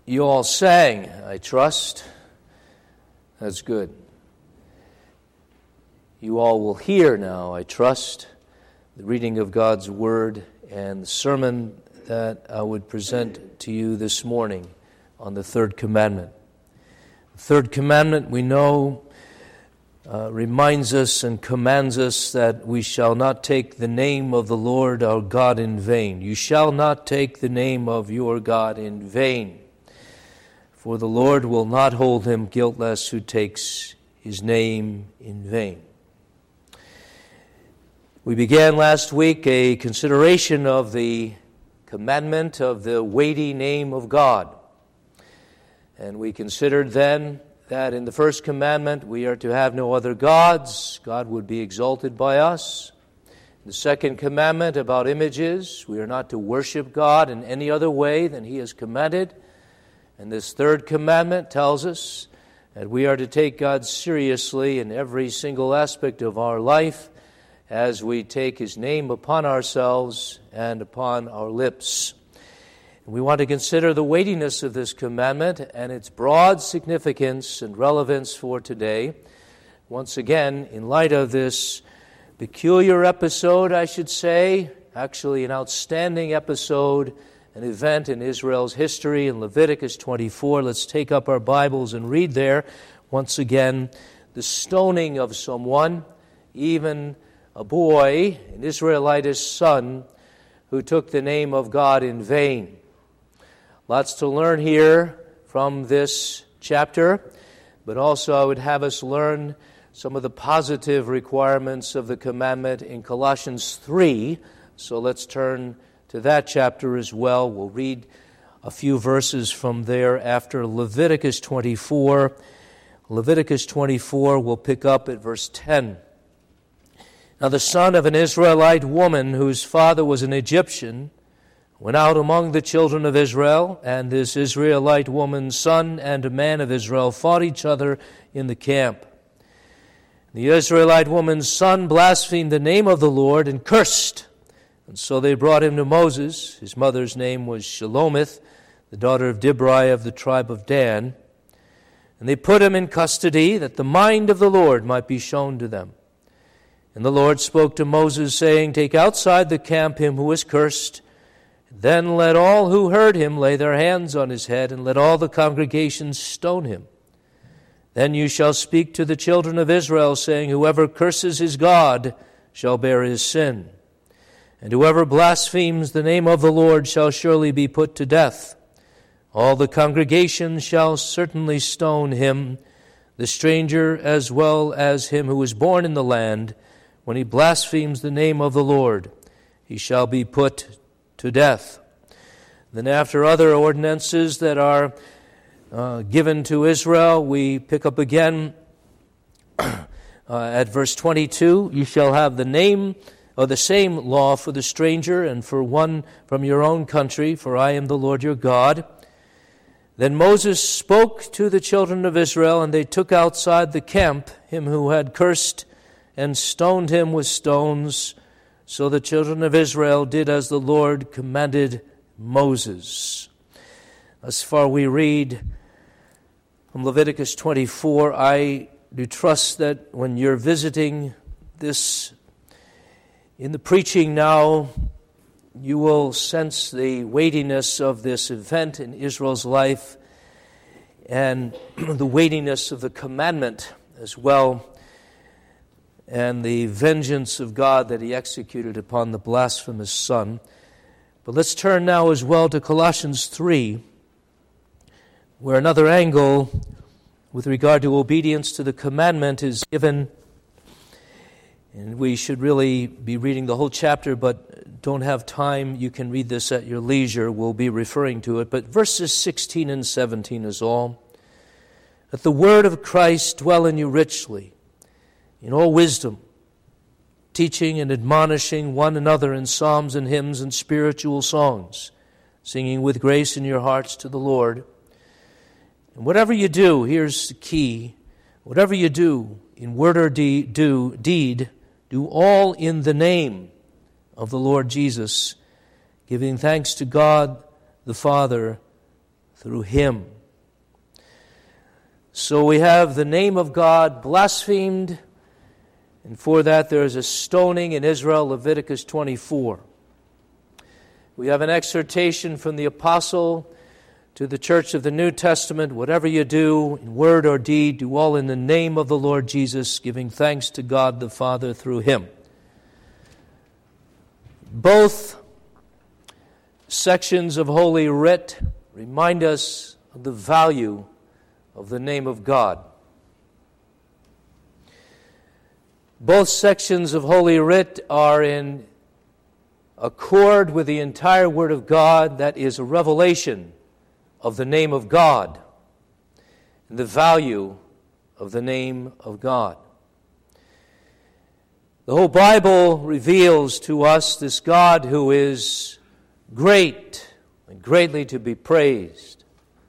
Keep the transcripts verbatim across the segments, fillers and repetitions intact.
You all sang, I trust. That's good. You all will hear now, I trust, the reading of God's Word and the sermon that I would present to you this morning on the third commandment. The third commandment, we know, uh, reminds us and commands us that we shall not take the name of the Lord our God in vain. You shall not take the name of your God in vain. For the Lord will not hold him guiltless who takes his name in vain. We began last week a consideration of the commandment of the weighty name of God. And we considered then that in the first commandment we are to have no other gods. God would be exalted by us. The second commandment about images, we are not to worship God in any other way than he has commanded. And this third commandment tells us that we are to take God seriously in every single aspect of our life as we take his name upon ourselves and upon our lips. We want to consider the weightiness of this commandment and its broad significance and relevance for today. Once again, in light of this peculiar episode, I should say, actually an outstanding episode, an event in Israel's history in Leviticus twenty-four. Let's take up our Bibles and read there, once again, the stoning of someone, even a boy, an Israelitish son, who took the name of God in vain. Lots to learn here from this chapter, but also I would have us learn some of the positive requirements of the commandment in Colossians three. So let's turn to that chapter as well. We'll read a few verses from there after Leviticus twenty-four. Leviticus twenty-four, we'll pick up at verse ten. Now the son of an Israelite woman whose father was an Egyptian went out among the children of Israel, and this Israelite woman's son and a man of Israel fought each other in the camp. The Israelite woman's son blasphemed the name of the Lord and cursed. And so they brought him to Moses. His mother's name was Shelomith, the daughter of Dibri of the tribe of Dan. And they put him in custody, that the mind of the Lord might be shown to them. And the Lord spoke to Moses, saying, Take outside the camp him who is cursed. Then let all who heard him lay their hands on his head, and let all the congregation stone him. Then you shall speak to the children of Israel, saying, Whoever curses his God shall bear his sin. And whoever blasphemes the name of the Lord shall surely be put to death. All the congregation shall certainly stone him, the stranger as well as him who is born in the land. When he blasphemes the name of the Lord, he shall be put to death. Then after other ordinances that are uh, given to Israel, we pick up again uh, at verse twenty-two. You shall have the name or the same law for the stranger and for one from your own country, for I am the Lord your God. Then Moses spoke to the children of Israel, and they took outside the camp him who had cursed and stoned him with stones. So the children of Israel did as the Lord commanded Moses. As far we read from Leviticus twenty-four, I do trust that when you're visiting this in the preaching now, you will sense the weightiness of this event in Israel's life and the weightiness of the commandment as well, and the vengeance of God that he executed upon the blasphemous son. But let's turn now as well to Colossians three, where another angle with regard to obedience to the commandment is given. And we should really be reading the whole chapter, but don't have time. You can read this at your leisure. We'll be referring to it. But verses sixteen and seventeen is all. Let the word of Christ dwell in you richly, in all wisdom, teaching and admonishing one another in psalms and hymns and spiritual songs, singing with grace in your hearts to the Lord. And whatever you do, here's the key, whatever you do in word or de- do, deed, do all in the name of the Lord Jesus, giving thanks to God the Father through him. So we have the name of God blasphemed, and for that there is a stoning in Israel, Leviticus twenty-four. We have an exhortation from the apostle to the church of the New Testament: whatever you do, in word or deed, do all in the name of the Lord Jesus, giving thanks to God the Father through him. Both sections of Holy Writ remind us of the value of the name of God. Both sections of Holy Writ are in accord with the entire Word of God, that is a revelation of the name of God and the value of the name of God. The whole Bible reveals to us this God who is great and greatly to be praised.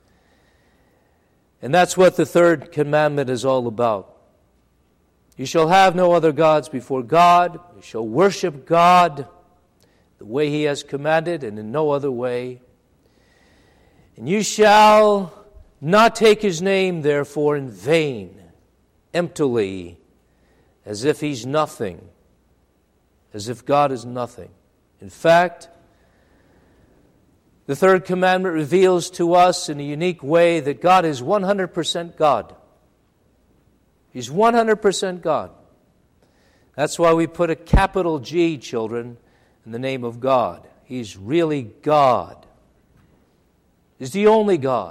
And that's what the third commandment is all about. You shall have no other gods before God. You shall worship God the way he has commanded and in no other way. And you shall not take his name, therefore, in vain, emptily, as if he's nothing, as if God is nothing. In fact, the third commandment reveals to us in a unique way that God is one hundred percent God. He's one hundred percent God. That's why we put a capital G, children, in the name of God. He's really God. He's the only God.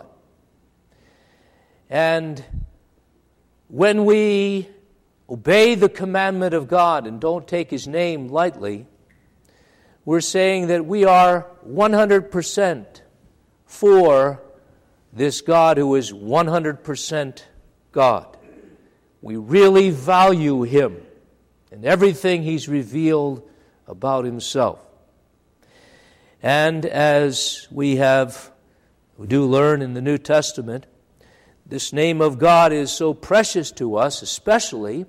And when we obey the commandment of God and don't take his name lightly, we're saying that we are one hundred percent for this God who is one hundred percent God. We really value him and everything he's revealed about himself. And as we have, we do learn in the New Testament, this name of God is so precious to us, especially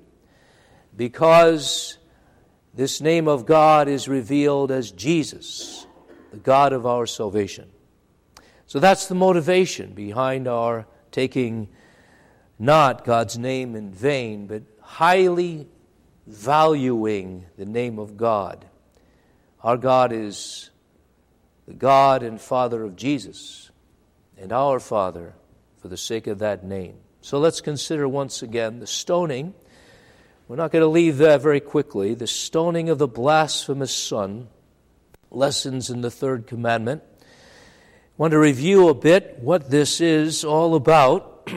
because this name of God is revealed as Jesus, the God of our salvation. So that's the motivation behind our taking not God's name in vain, but highly valuing the name of God. Our God is the God and Father of Jesus, and our Father for the sake of that name. So let's consider once again the stoning. We're not going to leave that very quickly. The stoning of the blasphemous son, lessons in the third commandment. I want to review a bit what this is all about,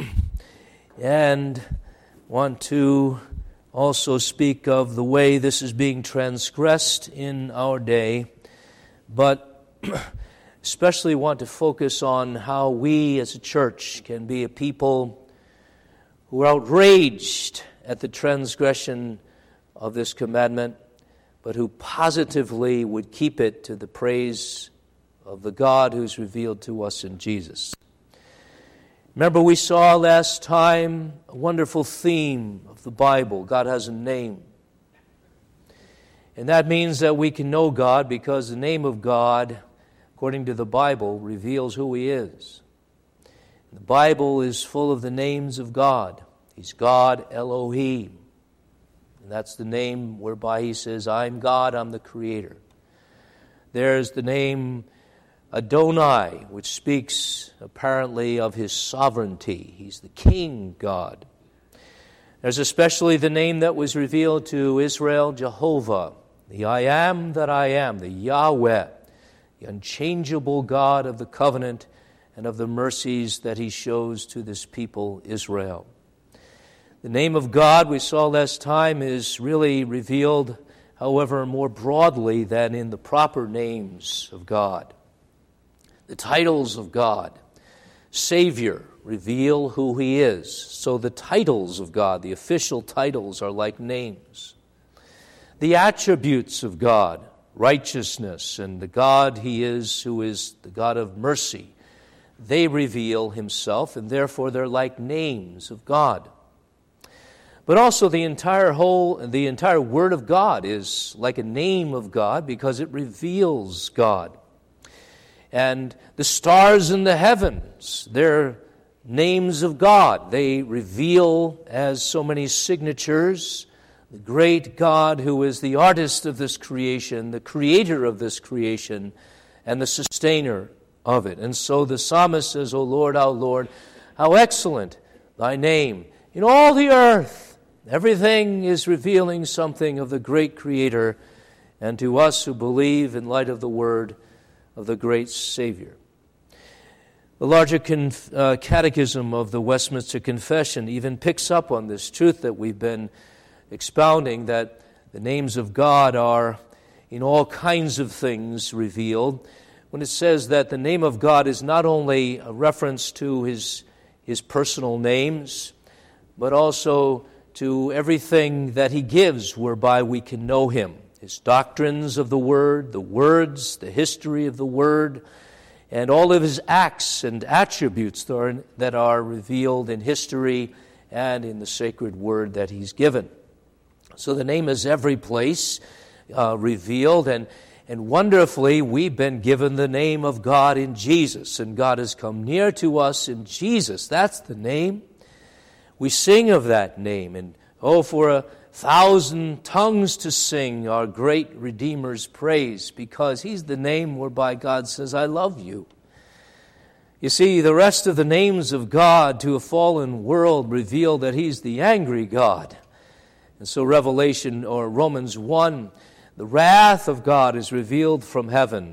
and want to also speak of the way this is being transgressed in our day, but especially want to focus on how we as a church can be a people who are outraged at the transgression of this commandment, but who positively would keep it to the praise of the God who's revealed to us in Jesus. Remember, we saw last time a wonderful theme of the Bible. God has a name. And that means that we can know God because the name of God, according to the Bible, reveals who he is. The Bible is full of the names of God. He's God Elohim. And that's the name whereby he says, I'm God, I'm the Creator. There's the name Adonai, which speaks apparently of his sovereignty. He's the King God. There's especially the name that was revealed to Israel, Jehovah, the I am that I am, the Yahweh, the unchangeable God of the covenant and of the mercies that he shows to this people, Israel. The name of God, we saw last time, is really revealed, however, more broadly than in the proper names of God. The titles of God, Savior, reveal who he is. So the titles of God, the official titles, are like names. The attributes of God, righteousness, and the God he is who is the God of mercy, they reveal himself, and therefore they're like names of God. But also the entire whole, the entire Word of God is like a name of God because it reveals God. And the stars in the heavens, they're names of God. They reveal, as so many signatures, the great God who is the artist of this creation, the creator of this creation, and the sustainer of it. And so the psalmist says, O Lord, our Lord, how excellent thy name in all the earth. Everything is revealing something of the great Creator, and to us who believe in light of the word of the great Savior. The larger conf- uh, catechism of the Westminster Confession even picks up on this truth that we've been expounding, that the names of God are in all kinds of things revealed, when it says that the name of God is not only a reference to his, his personal names, but also to everything that he gives whereby we can know him. His doctrines of the Word, the words, the history of the Word, and all of his acts and attributes that are, that are revealed in history and in the sacred Word that he's given. So the name is every place uh, revealed, and, and wonderfully we've been given the name of God in Jesus, and God has come near to us in Jesus. That's the name. We sing of that name, and oh, for a thousand tongues to sing our great Redeemer's praise, because he's the name whereby God says, I love you. You see, the rest of the names of God to a fallen world reveal that he's the angry God. And so Revelation, or Romans one, the wrath of God is revealed from heaven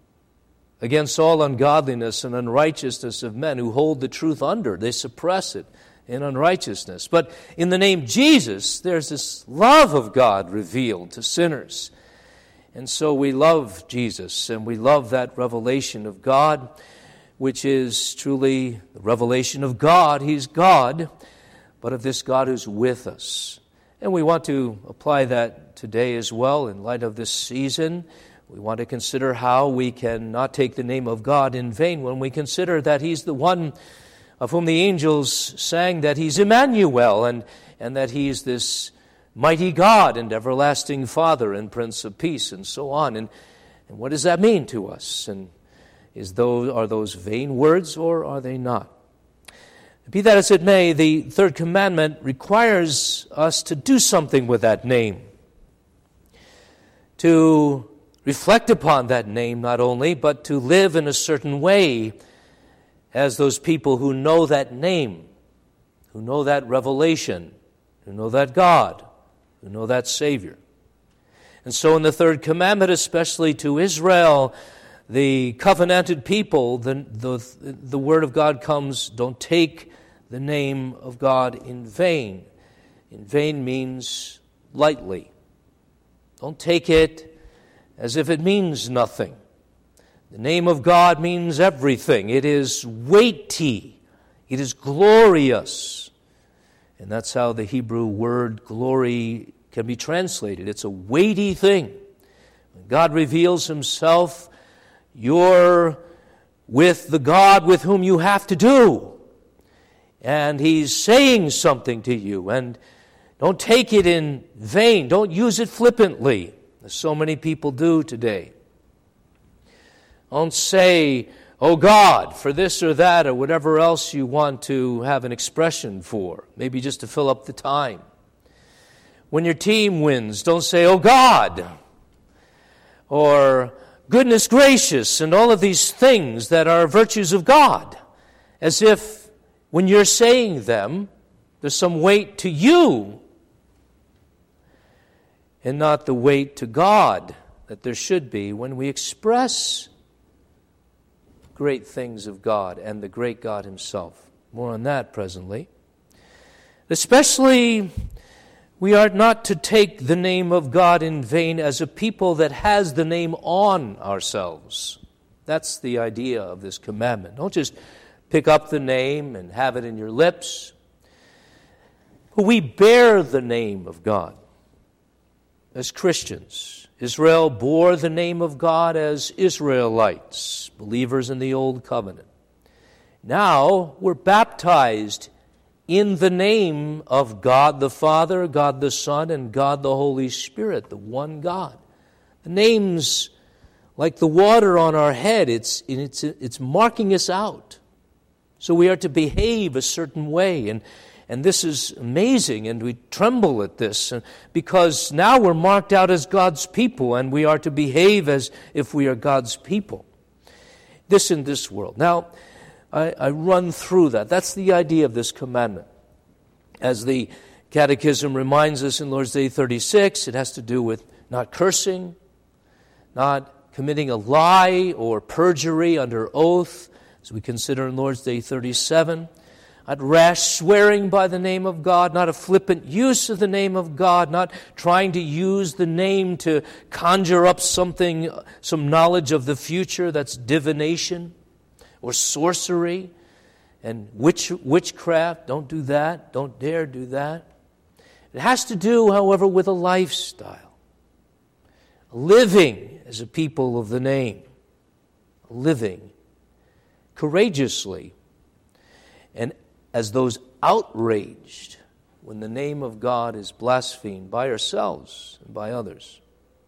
against all ungodliness and unrighteousness of men who hold the truth under. They suppress it in unrighteousness. But in the name Jesus, there's this love of God revealed to sinners. And so we love Jesus, and we love that revelation of God, which is truly the revelation of God. He's God, but of this God who's with us. And we want to apply that today as well in light of this season. We want to consider how we can not take the name of God in vain when we consider that he's the one of whom the angels sang that he's Emmanuel, and, and that he's this mighty God and everlasting Father and Prince of Peace, and so on. And, and what does that mean to us? And is those, are those vain words, or are they not? Be that as it may, the third commandment requires us to do something with that name, to reflect upon that name not only, but to live in a certain way as those people who know that name, who know that revelation, who know that God, who know that Savior. And so in the third commandment, especially to Israel, the covenanted people, the, the, the word of God comes, don't take the name of God in vain. In vain means lightly. Don't take it as if it means nothing. The name of God means everything. It is weighty. It is glorious. And that's how the Hebrew word glory can be translated. It's a weighty thing. When God reveals himself, you're with the God with whom you have to do. And he's saying something to you. And don't take it in vain. Don't use it flippantly, as so many people do today. Don't say, oh God, for this or that or whatever else you want to have an expression for, maybe just to fill up the time. When your team wins, don't say, oh God, or goodness gracious, and all of these things that are virtues of God, as if when you're saying them, there's some weight to you and not the weight to God that there should be when we express great things of God and the great God himself. More on that presently. Especially, we are not to take the name of God in vain as a people that has the name on ourselves. That's the idea of this commandment. Don't just pick up the name and have it in your lips. But we bear the name of God as Christians. Israel bore the name of God as Israelites, believers in the Old Covenant. Now we're baptized in the name of God the Father, God the Son, and God the Holy Spirit, the one God. The names like the water on our head. It's, it's, it's marking us out. So we are to behave a certain way. And, and this is amazing, and we tremble at this, because now we're marked out as God's people, and we are to behave as if we are God's people. This in this world. Now, I, I run through that. That's the idea of this commandment. As the Catechism reminds us in Lord's Day thirty-six, it has to do with not cursing, not committing a lie or perjury under oath, as we consider in Lord's Day thirty-seven, not rash swearing by the name of God, not a flippant use of the name of God, not trying to use the name to conjure up something, some knowledge of the future, that's divination or sorcery and witch, witchcraft. Don't do that. Don't dare do that. It has to do, however, with a lifestyle. Living as a people of the name. Living courageously and as those outraged when the name of God is blasphemed by ourselves and by others.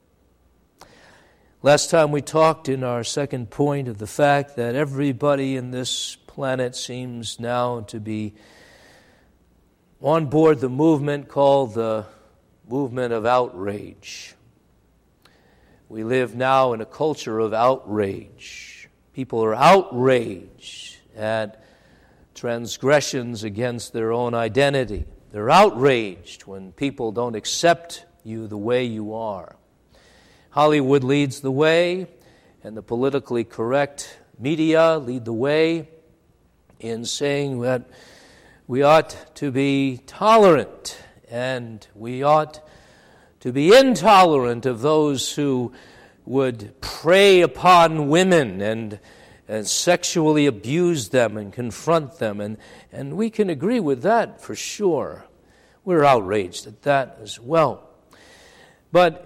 Last time we talked in our second point of the fact that everybody in this planet seems now to be on board the movement called the movement of outrage. We live now in a culture of outrage. People are outraged at transgressions against their own identity. They're outraged when people don't accept you the way you are. Hollywood leads the way, and the politically correct media lead the way in saying that we ought to be tolerant and we ought to be intolerant of those who would prey upon women and, and sexually abuse them and confront them. And, and we can agree with that for sure. We're outraged at that as well. But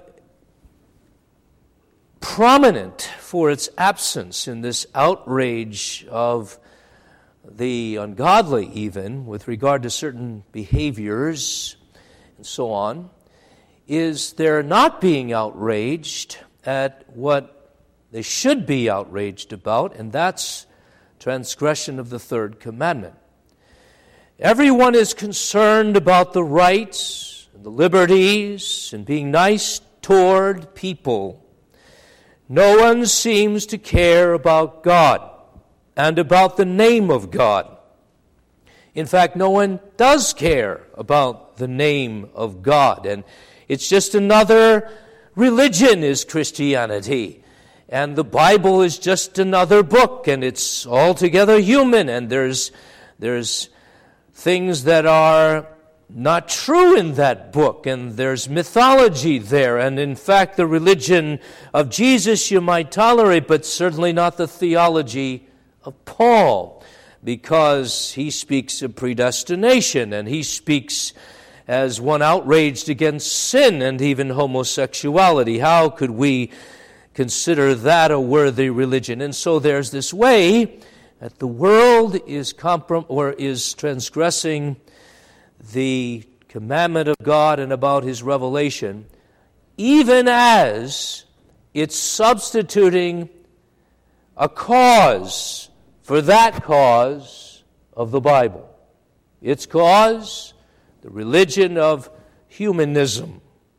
prominent for its absence in this outrage of the ungodly, even with regard to certain behaviors and so on, is their not being outraged at what they should be outraged about, and that's transgression of the third commandment. Everyone is concerned about the rights and the liberties and being nice toward people. No one seems to care about God and about the name of God. In fact, no one does care about the name of God. And it's just another religion is Christianity. And the Bible is just another book, and it's altogether human. And there's, there's things that are not true in that book, and there's mythology there. And in fact, the religion of Jesus you might tolerate, but certainly not the theology of Paul, because he speaks of predestination, and he speaks as one outraged against sin and even homosexuality. How could we consider that a worthy religion? And so there's this way that the world is comprom- or is transgressing the commandment of God and about His revelation, even as it's substituting a cause for that cause of the Bible. Its cause, the religion of humanism,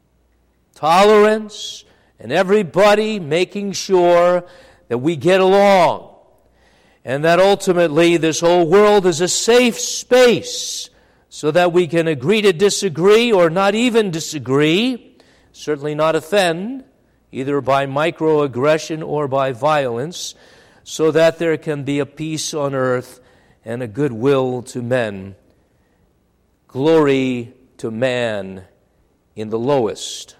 tolerance, and everybody making sure that we get along, and that ultimately this whole world is a safe space so that we can agree to disagree or not even disagree, certainly not offend, either by microaggression or by violence, so that there can be a peace on earth and a goodwill to men. Glory to man in the lowest.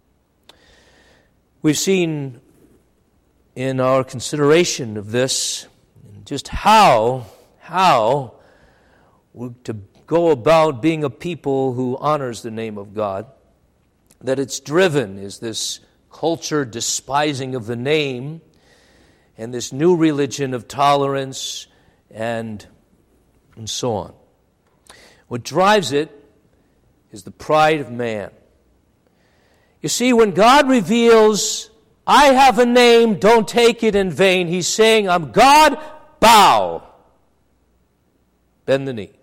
We've seen in our consideration of this just how, how we're to go about being a people who honors the name of God, that it's driven is this culture despising of the name and this new religion of tolerance and, and so on. What drives it is the pride of man. You see, when God reveals I have a name, don't take it in vain. He's saying, I'm God, bow. Bend the knee.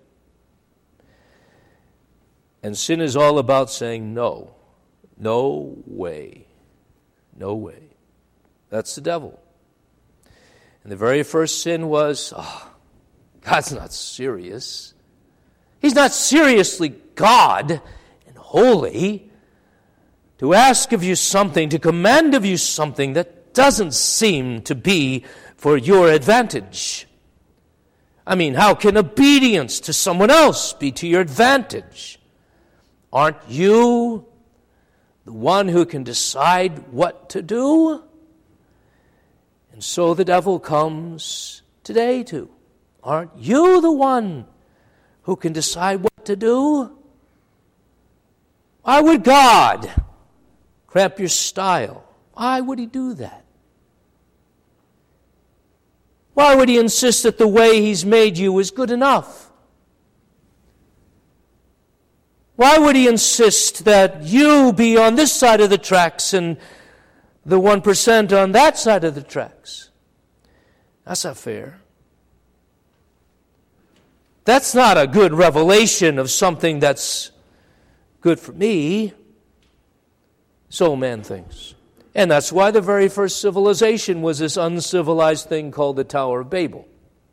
And sin is all about saying no. No way. No way. That's the devil. And the very first sin was, oh, God's not serious. He's not seriously God and holy to ask of you something, to command of you something that doesn't seem to be for your advantage. I mean, how can obedience to someone else be to your advantage? Aren't you the one who can decide what to do? And so the devil comes today too. Aren't you the one who can decide what to do? Why would God cramp your style? Why would he do that? Why would he insist that the way he's made you is good enough? Why would he insist that you be on this side of the tracks and the one percent on that side of the tracks? That's not fair. That's not a good revelation of something that's good for me. So man thinks. And that's why the very first civilization was this uncivilized thing called the Tower of Babel.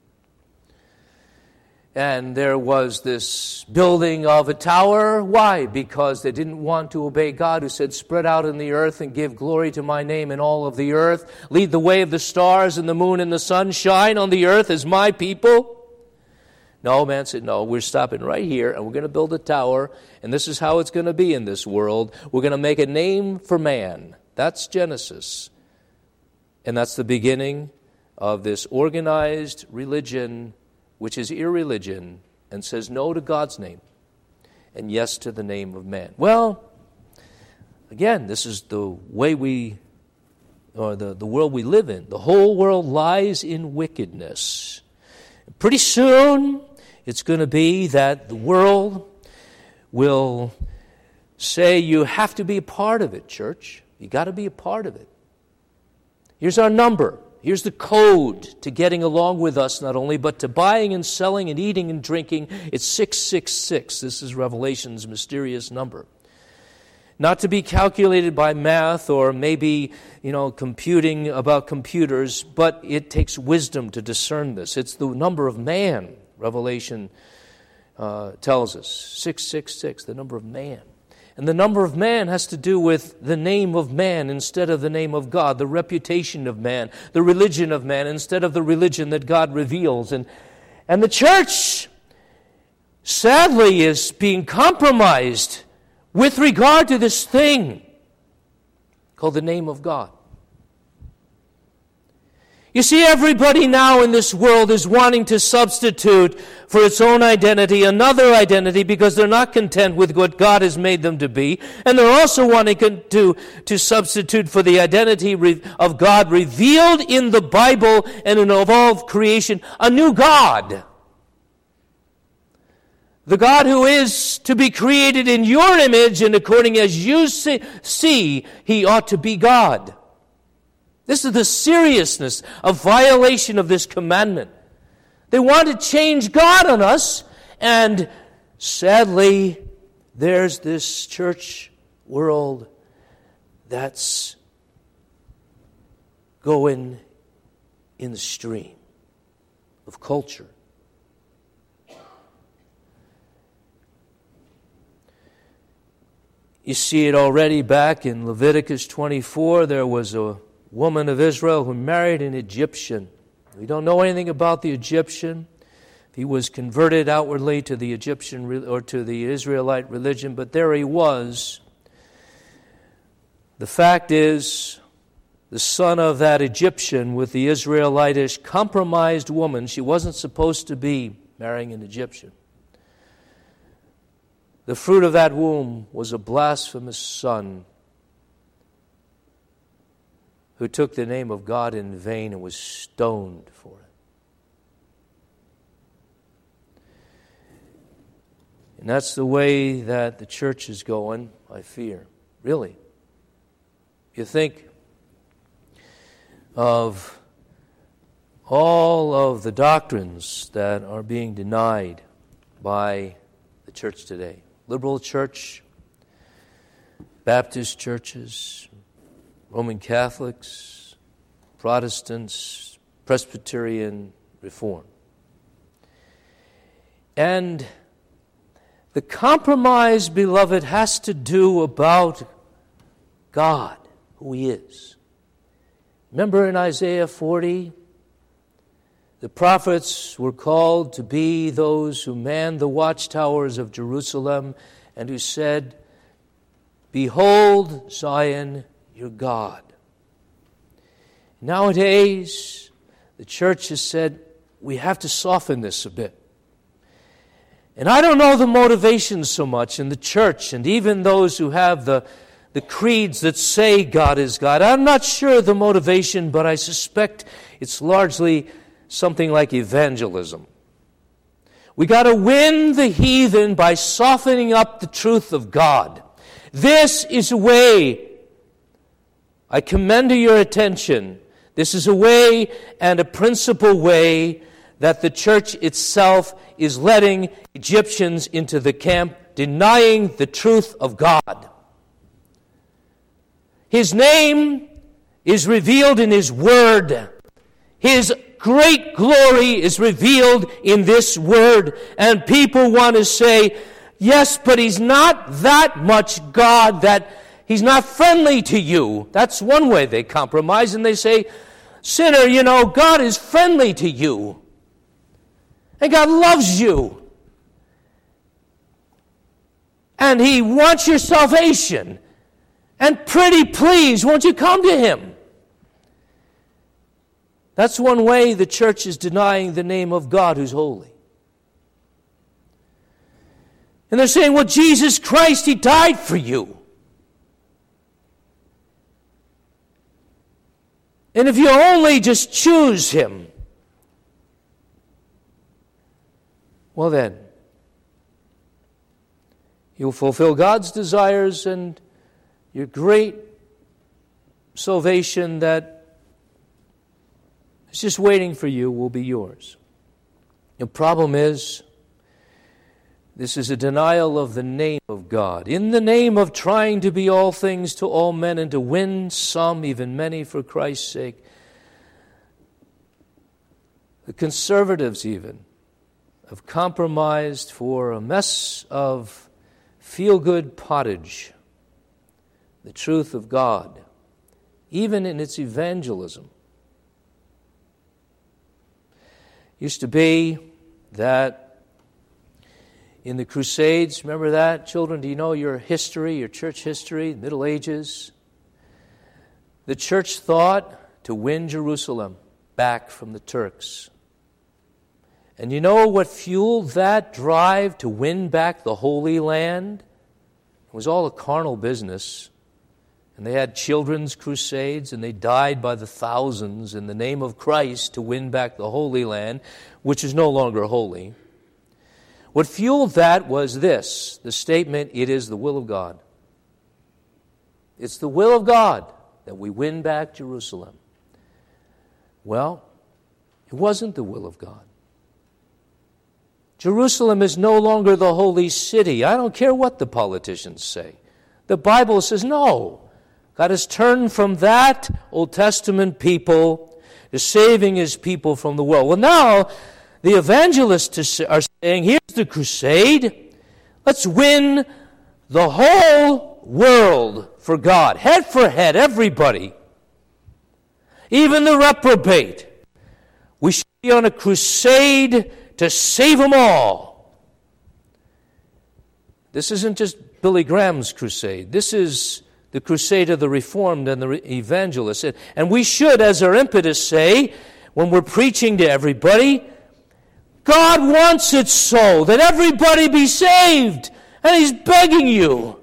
And there was this building of a tower. Why? Because they didn't want to obey God, who said, spread out in the earth and give glory to my name in all of the earth. Lead the way of the stars and the moon and the sun. Shine on the earth as my people. No, man said, no, we're stopping right here and we're going to build a tower. And this is how it's going to be in this world. We're going to make a name for man. That's Genesis. And that's the beginning of this organized religion, which is irreligion, and says no to God's name and yes to the name of man. Well, again, this is the way we, or the, the world we live in. The whole world lies in wickedness. Pretty soon, it's going to be that the world will say, you have to be a part of it, church. You got to be a part of it. Here's our number. Here's the code to getting along with us, not only, but to buying and selling and eating and drinking. It's six six six. This is Revelation's mysterious number. Not to be calculated by math or maybe, you know, computing about computers, but it takes wisdom to discern this. It's the number of man, Revelation uh, tells us. six six six, the number of man. And the number of man has to do with the name of man instead of the name of God, the reputation of man, the religion of man instead of the religion that God reveals. And, and the church, sadly, is being compromised with regard to this thing called the name of God. You see, everybody now in this world is wanting to substitute for its own identity another identity because they're not content with what God has made them to be. And they're also wanting to, to substitute for the identity of God revealed in the Bible and in all of creation, a new God. The God who is to be created in your image and according as you see, see he ought to be God. This is the seriousness of violation of this commandment. They want to change God on us, and sadly, there's this church world that's going in the stream of culture. You see it already back in Leviticus twenty-four. There was a woman of Israel who married an Egyptian. We don't know anything about the Egyptian. He was converted outwardly to the Egyptian or to the Israelite religion, but there he was. The fact is, the son of that Egyptian with the Israelitish compromised woman, she wasn't supposed to be marrying an Egyptian. The fruit of that womb was a blasphemous son who took the name of God in vain and was stoned for it. And that's the way that the church is going, I fear. Really. You think of all of the doctrines that are being denied by the church today. Liberal church, Baptist churches, Roman Catholics, Protestants, Presbyterian, Reform. And the compromise, beloved, has to do about God, who He is. Remember in Isaiah forty, the prophets were called to be those who manned the watchtowers of Jerusalem and who said, "Behold, Zion, your God." Nowadays, the church has said, we have to soften this a bit. And I don't know the motivations so much in the church and even those who have the, the creeds that say God is God. I'm not sure the motivation, but I suspect it's largely something like evangelism. We got to win the heathen by softening up the truth of God. This is a way, I commend to your attention, this is a way and a principal way that the church itself is letting Egyptians into the camp, denying the truth of God. His name is revealed in His Word. His great glory is revealed in this Word. And people want to say, yes, but He's not that much God, that He's not friendly to you. That's one way they compromise, and they say, sinner, you know, God is friendly to you. And God loves you. And He wants your salvation. And pretty please, won't you come to Him? That's one way the church is denying the name of God who's holy. And they're saying, well, Jesus Christ, He died for you. And if you only just choose Him, well then, you'll fulfill God's desires and your great salvation that is just waiting for you will be yours. The problem is, this is a denial of the name of God. In the name of trying to be all things to all men and to win some, even many, for Christ's sake. The conservatives even have compromised for a mess of feel-good pottage the truth of God, even in its evangelism. It used to be that in the Crusades, remember that? Children, do you know your history, your church history, Middle Ages? The church thought to win Jerusalem back from the Turks. And you know what fueled that drive to win back the Holy Land? It was all a carnal business. And they had children's crusades, and they died by the thousands in the name of Christ to win back the Holy Land, which is no longer holy. What fueled that was this, the statement, it is the will of God. It's the will of God that we win back Jerusalem. Well, it wasn't the will of God. Jerusalem is no longer the holy city. I don't care what the politicians say. The Bible says no. God has turned from that Old Testament people to saving His people from the world. Well, now the evangelists are saying, here's the crusade. Let's win the whole world for God. Head for head, everybody. Even the reprobate. We should be on a crusade to save them all. This isn't just Billy Graham's crusade. This is the crusade of the Reformed and the evangelists. And we should, as our impetus, say, when we're preaching to everybody, God wants it so, that everybody be saved, and He's begging you.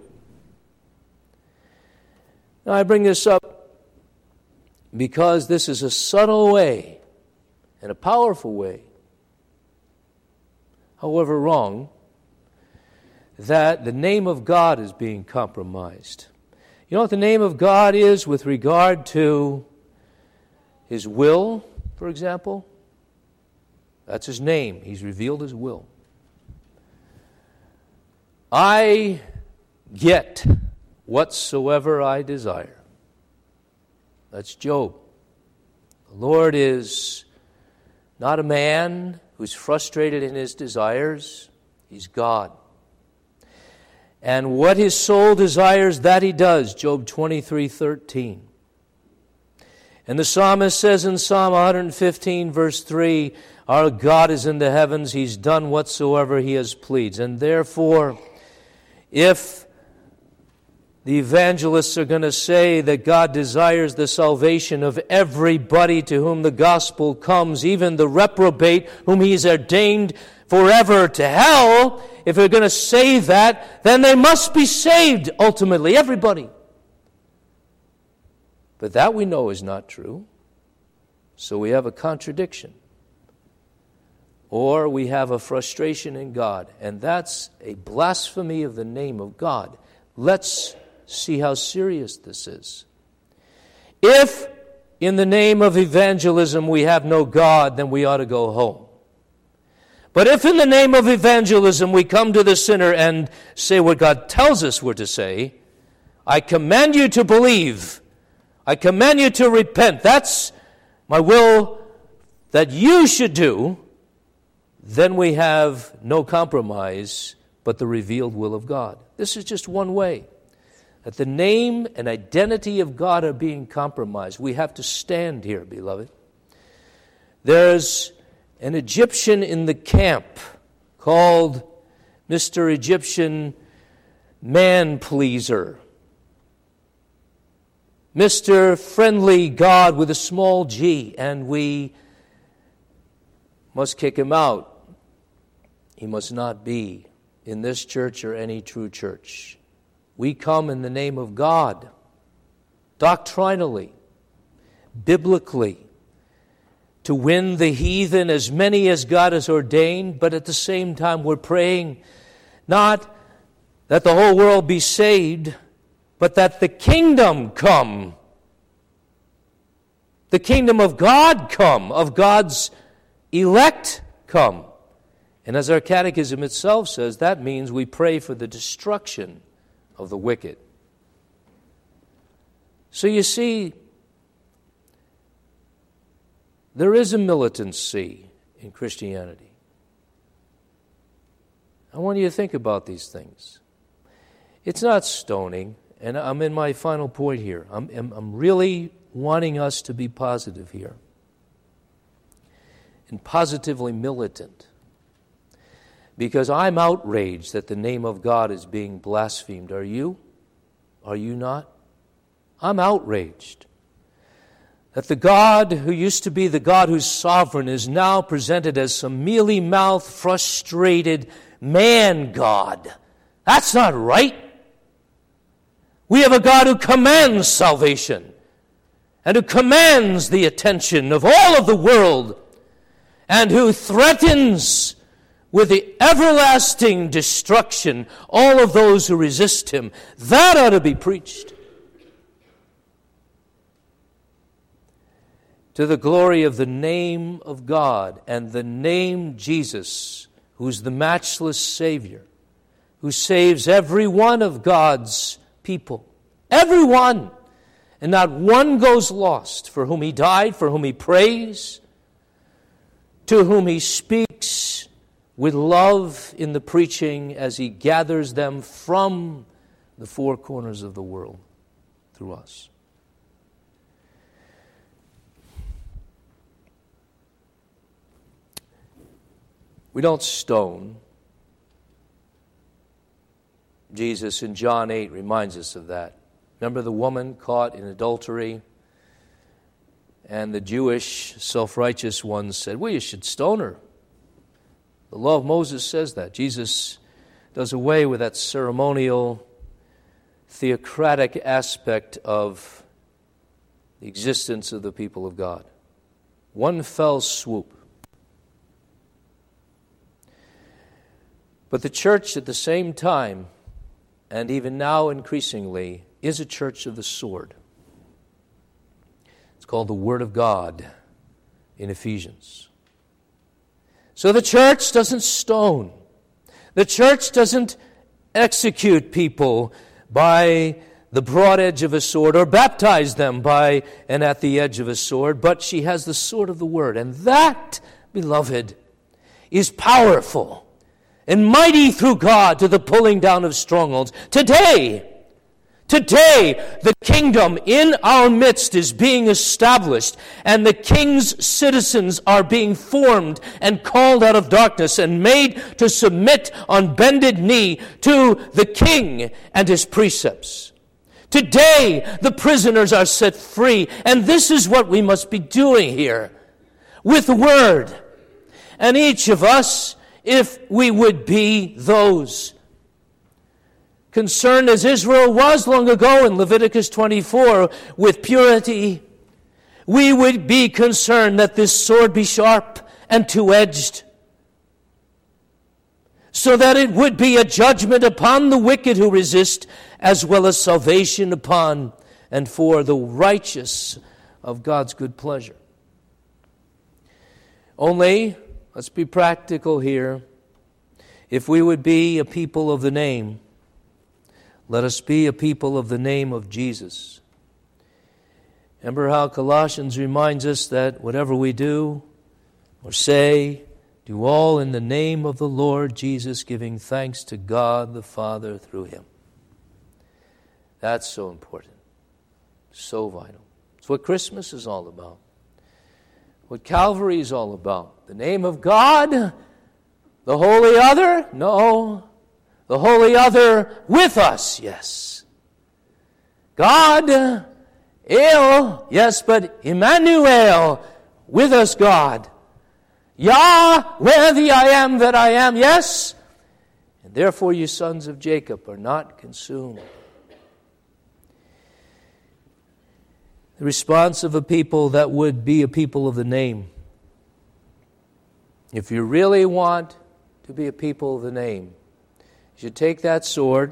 Now, I bring this up because this is a subtle way and a powerful way, however wrong, that the name of God is being compromised. You know what the name of God is with regard to His will, for example, that's His name. He's revealed His will. I get whatsoever I desire. That's Job. The Lord is not a man who's frustrated in his desires. He's God. And what his soul desires, that he does. Job twenty-three thirteen. And the psalmist says in Psalm one fifteen, verse three, our God is in the heavens. He's done whatsoever He has pleased. And therefore, if the evangelists are going to say that God desires the salvation of everybody to whom the gospel comes, even the reprobate whom He's ordained forever to hell, if they're going to say that, then they must be saved ultimately, everybody. But that we know is not true. So we have a contradiction. Or we have a frustration in God, and that's a blasphemy of the name of God. Let's see how serious this is. If in the name of evangelism we have no God, then we ought to go home. But if in the name of evangelism we come to the sinner and say what God tells us we're to say, I command you to believe, I command you to repent, that's my will that you should do, then we have no compromise but the revealed will of God. This is just one way. That the name and identity of God are being compromised. We have to stand here, beloved. There's an Egyptian in the camp called Mister Egyptian Man-Pleaser. Mister Friendly God with a small g, and we must kick him out. He must not be in this church or any true church. We come in the name of God, doctrinally, biblically, to win the heathen, as many as God has ordained, but at the same time we're praying not that the whole world be saved, but that the kingdom come. The kingdom of God come, of God's elect come. And as our catechism itself says, that means we pray for the destruction of the wicked. So you see, there is a militancy in Christianity. I want you to think about these things. It's not stoning, and I'm in my final point here. I'm, I'm, I'm really wanting us to be positive here and positively militant. Because I'm outraged that the name of God is being blasphemed. Are you? Are you not? I'm outraged that the God who used to be the God who's sovereign is now presented as some mealy-mouthed, frustrated man-God. That's not right. We have a God who commands salvation and who commands the attention of all of the world and who threatens with the everlasting destruction all of those who resist Him. That ought to be preached. To the glory of the name of God and the name Jesus, who's the matchless Savior, who saves every one of God's people. Every one. And not one goes lost, for whom He died, for whom He prays, to whom He speaks with love in the preaching as He gathers them from the four corners of the world through us. We don't stone. Jesus in John eight reminds us of that. Remember the woman caught in adultery? And the Jewish self-righteous ones said, well, you should stone her. The law of Moses says that. Jesus does away with that ceremonial, theocratic aspect of the existence of the people of God. One fell swoop. But the church at the same time, and even now increasingly, is a church of the sword. It's called the Word of God in Ephesians. So the church doesn't stone. The church doesn't execute people by the broad edge of a sword or baptize them by and at the edge of a sword, but she has the sword of the Word. And that, beloved, is powerful and mighty through God to the pulling down of strongholds. Today, today, the kingdom in our midst is being established, and the king's citizens are being formed and called out of darkness and made to submit on bended knee to the king and his precepts. Today, the prisoners are set free, and this is what we must be doing here with the Word. And each of us, if we would be those concerned as Israel was long ago in Leviticus twenty-four with purity, we would be concerned that this sword be sharp and two-edged, so that it would be a judgment upon the wicked who resist, as well as salvation upon and for the righteous of God's good pleasure. Only, let's be practical here, if we would be a people of the name, let us be a people of the name of Jesus. Remember how Colossians reminds us that whatever we do or say, do all in the name of the Lord Jesus, giving thanks to God the Father through Him. That's so important, so vital. It's what Christmas is all about, what Calvary is all about. The name of God, the holy other? No. The holy other with us, yes. God, El, yes, but Emmanuel, with us God. Yahweh, the I am that I am, yes. And therefore you sons of Jacob are not consumed. The response of a people that would be a people of the name. If you really want to be a people of the name, you should take that sword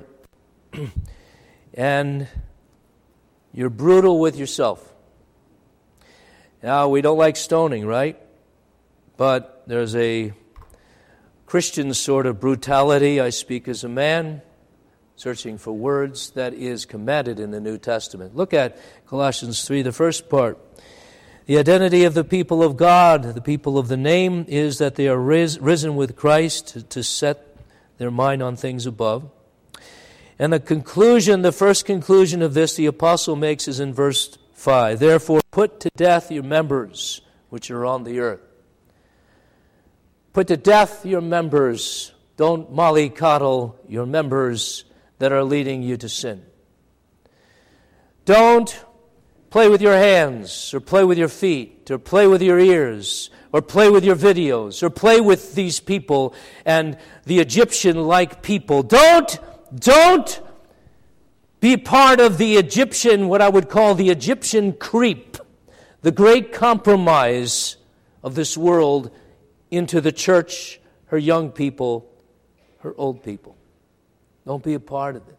and you're brutal with yourself. Now, we don't like stoning, right? But there's a Christian sort of brutality, I speak as a man, searching for words, that is commanded in the New Testament. Look at Colossians three, the first part. The identity of the people of God, the people of the name, is that they are ris- risen with Christ to, to set their mind on things above. And the conclusion, the first conclusion of this, the apostle makes is in verse five. Therefore, put to death your members which are on the earth. Put to death your members. Don't mollycoddle your members that are leading you to sin. Don't play with your hands, or play with your feet, or play with your ears, or play with your videos, or play with these people and the Egyptian-like people. Don't, don't be part of the Egyptian, what I would call the Egyptian creep, the great compromise of this world into the church, her young people, her old people. Don't be a part of it.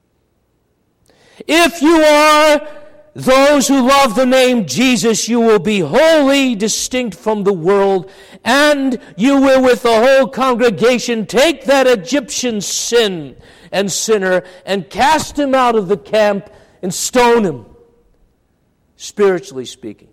If you are those who love the name Jesus, you will be wholly distinct from the world, and you will, with the whole congregation, take that Egyptian sin and sinner and cast him out of the camp and stone him, spiritually speaking.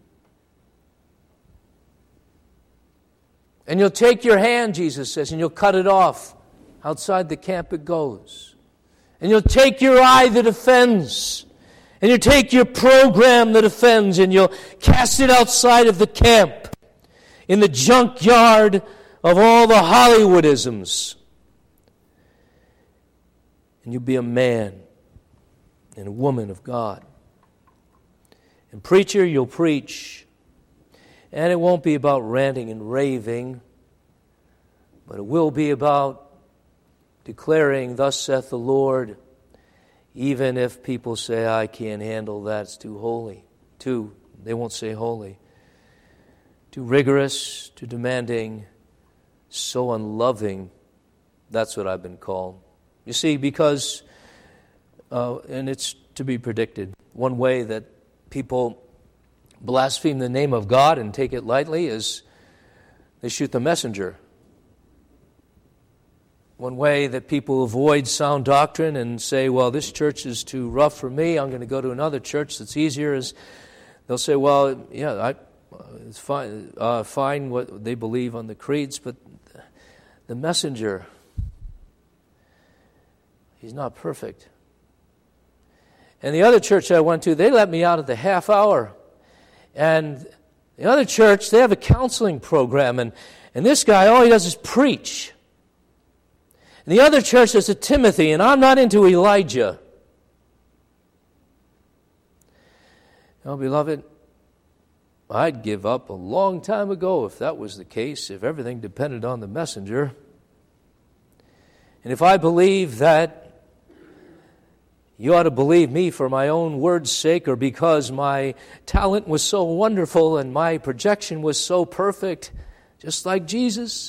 And you'll take your hand, Jesus says, and you'll cut it off. Outside the camp it goes. And you'll take your eye that offends, and you'll take your program that offends, and you'll cast it outside of the camp, in the junkyard of all the Hollywoodisms. And you'll be a man and a woman of God. And preacher, you'll preach. And it won't be about ranting and raving, but it will be about declaring, thus saith the Lord, even if people say, I can't handle that, it's too holy. Too, they won't say holy. Too rigorous, too demanding, so unloving. That's what I've been called. You see, because, uh, and it's to be predicted, one way that people blaspheme the name of God and take it lightly is they shoot the messenger. One way that people avoid sound doctrine and say, well, this church is too rough for me, I'm going to go to another church that's easier, is they'll say, well, yeah, I, it's fine, uh, fine what they believe on the creeds, but the messenger, he's not perfect. And the other church I went to, they let me out at the half hour. And the other church, they have a counseling program, and, and this guy, all he does is preach. And the other church is a Timothy, and I'm not into Elijah. Oh, beloved, I'd give up a long time ago if that was the case, if everything depended on the messenger. And if I believe that you ought to believe me for my own word's sake, or because my talent was so wonderful and my projection was so perfect, just like Jesus.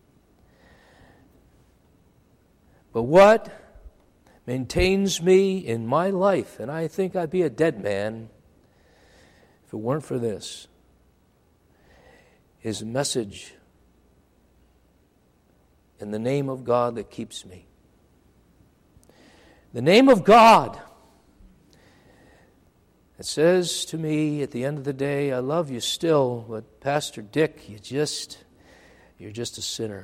But what maintains me in my life, and I think I'd be a dead man if it weren't for this, is a message in the name of God that keeps me. The name of God. It says to me at the end of the day, I love you still, but Pastor Dick, you just, you're just a sinner.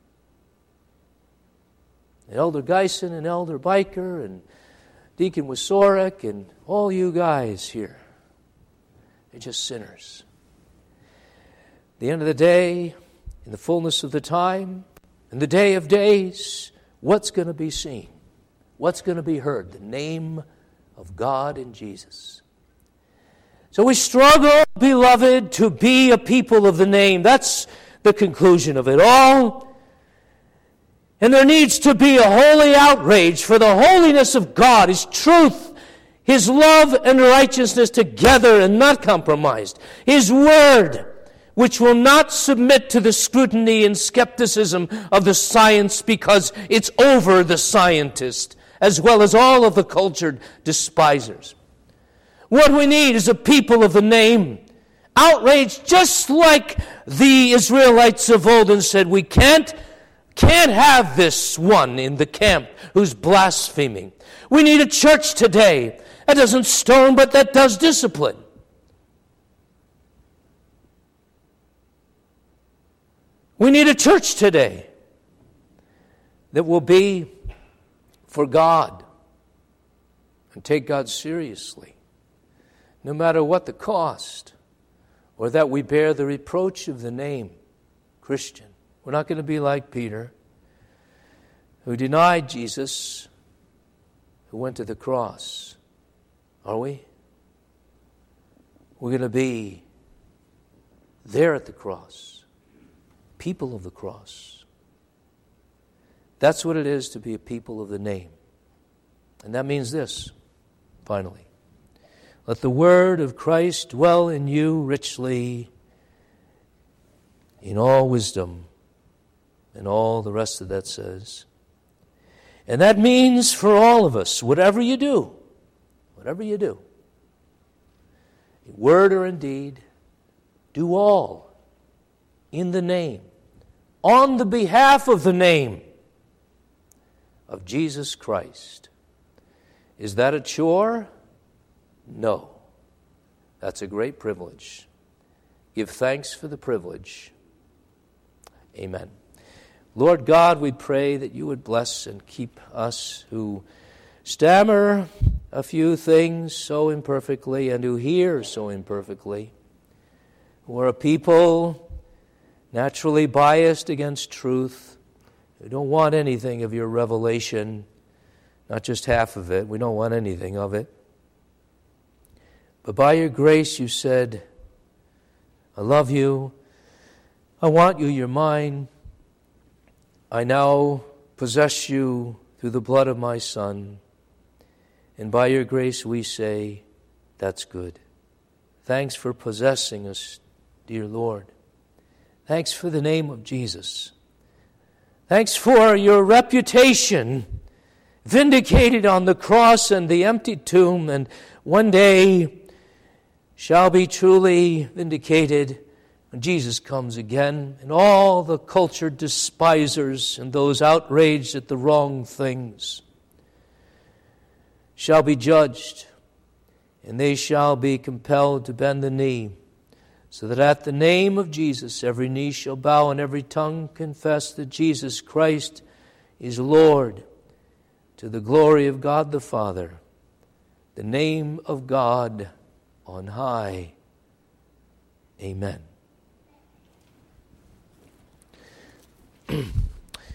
Elder Geisen and Elder Biker and Deacon Wisorek and all you guys here, they're just sinners. At the end of the day, in the fullness of the time, in the day of days, what's going to be seen? What's going to be heard? The name of God and Jesus. So we struggle, beloved, to be a people of the name. That's the conclusion of it all. And there needs to be a holy outrage for the holiness of God, His truth, His love and righteousness together and not compromised. His Word, which will not submit to the scrutiny and skepticism of the science because it's over the scientist, as well as all of the cultured despisers. What we need is a people of the name, outraged just like the Israelites of old, and said, we can't Can't have this one in the camp who's blaspheming. We need a church today that doesn't stone, but that does discipline. We need a church today that will be for God and take God seriously, no matter what the cost, or that we bear the reproach of the name Christian. We're not going to be like Peter, who denied Jesus, who went to the cross. Are we? We're going to be there at the cross, people of the cross. That's what it is to be a people of the name. And that means this, finally. Let the word of Christ dwell in you richly in all wisdom, and all the rest of that says. And that means for all of us, whatever you do, whatever you do, in word or in deed, do all in the name, on the behalf of the name of Jesus Christ. Is that a chore? No. That's a great privilege. Give thanks for the privilege. Amen. Lord God, we pray that you would bless and keep us who stammer a few things so imperfectly and who hear so imperfectly, who are a people naturally biased against truth, who don't want anything of your revelation, not just half of it. We don't want anything of it. But by your grace you said, I love you, I want you, you're mine. I now possess you through the blood of my Son. And by your grace we say, that's good. Thanks for possessing us, dear Lord. Thanks for the name of Jesus. Thanks for your reputation vindicated on the cross and the empty tomb. And one day shall be truly vindicated when Jesus comes again, and all the cultured despisers and those outraged at the wrong things shall be judged, and they shall be compelled to bend the knee, so that at the name of Jesus every knee shall bow and every tongue confess that Jesus Christ is Lord, to the glory of God the Father, the name of God on high. Amen.